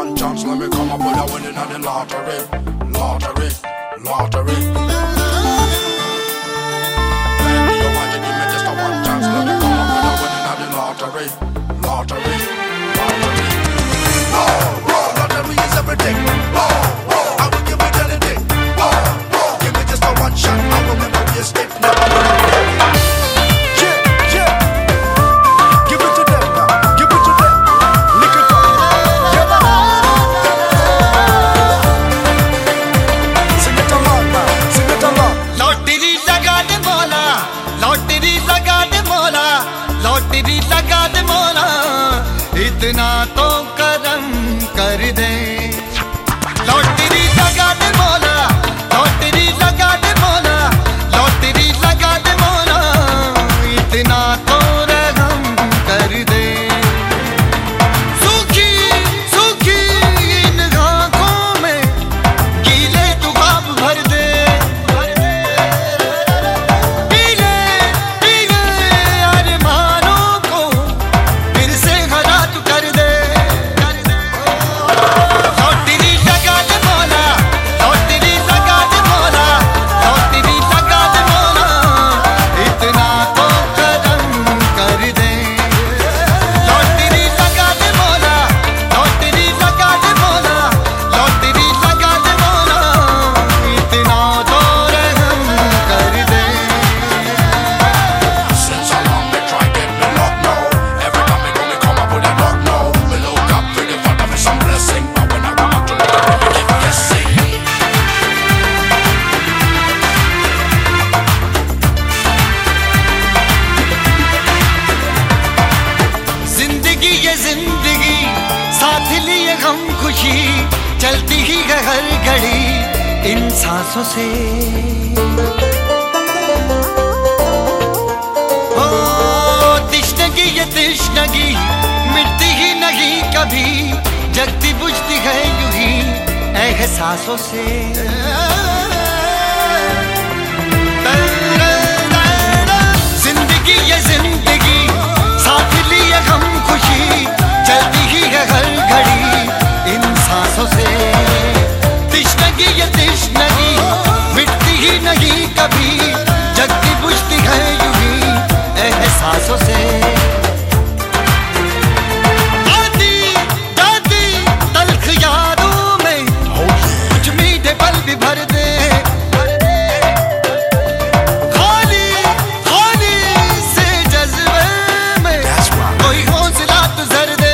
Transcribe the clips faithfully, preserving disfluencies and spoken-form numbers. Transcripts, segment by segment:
one chance, let me come up with a winning at the lottery, lottery, lottery. Plenty of money, give me just a one chance, let me come up with a winning at the lottery, lottery, lottery. Oh, oh, lottery is everything. Oh, oh, I will give it anything. Oh, oh, give me just a one shot, I will never be a stick, never will I forget. इतना तो करम कर दे lottery लगा दे मौला lottery लगा दे मौला lottery लगा दे मौला इतना तो रहम कर दे सूखी सूखी इन आँखों में गीले तू ख्वाब भर दे पीले पीले अरमानों को फिर से हरा तू कर दे लॉटरी लगा दे मौला लॉटरी लगा दे मौला लॉटरी लगा दे मौला इतना तो करम कर दे लॉटरी लगा दे मौला लॉटरी लगा दे मौला लॉटरी लगा दे मौला इतना तो रहम कर दे Since how long they try get me locked now. Every time me do me come up with a knock now. Me look up pretty father me some blessing, but when I go back to the club, me keep guessing. जिंदगी ये जिंदगी साथ लिए गम खुशी चलती ही है हर घड़ी इन सांसों से ओ तिश्नगी ये तिश्नगी मिटती ही नहीं कभी जगती बुझती है यूं ही एहसासों से जिंदगी ये जिंदगी साथ लिए गम खुशी चलती ही है हर घड़ी इन सांसों से तिश्नगी ये तिश्नगी मिटती ही नहीं कभी जगती बुझती है यूं ही एहसासों से आती जाती तल्ख यादों में कुछ मीठे पल भी भर दे खाली खाली से जज्बे में कोई हौसला तो जर दे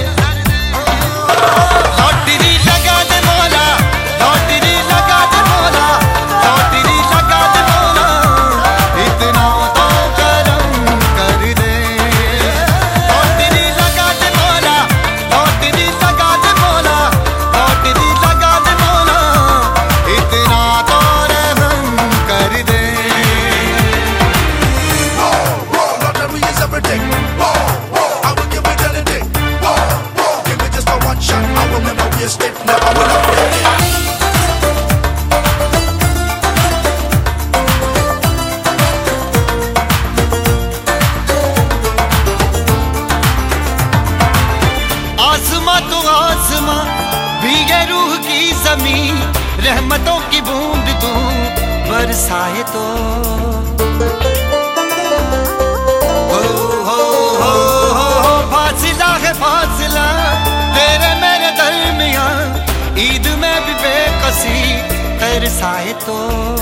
लॉटरी लगा दे मौला लॉटरी लगा दे मौला लॉटरी लगा दे मौला इतना तो करम कर दे लॉटरी लगा दे मौला लॉटरी लगा दे मौला लॉटरी लगा दे मौला इतना तो रहम कर दे Oh, oh, lottery is everything. Oh, oh, I will give it anything. Oh, oh, give me just a one shot, I will never be a stick, never will I forget. आसमां तो आसमां भीगे रूह की जमीन रहमतों की बूंद तू बरसाए तो हो हो हो हो फासिला है फासिला तेरे मेरे दरमियां ईद में भी बेकसी तरसाए तो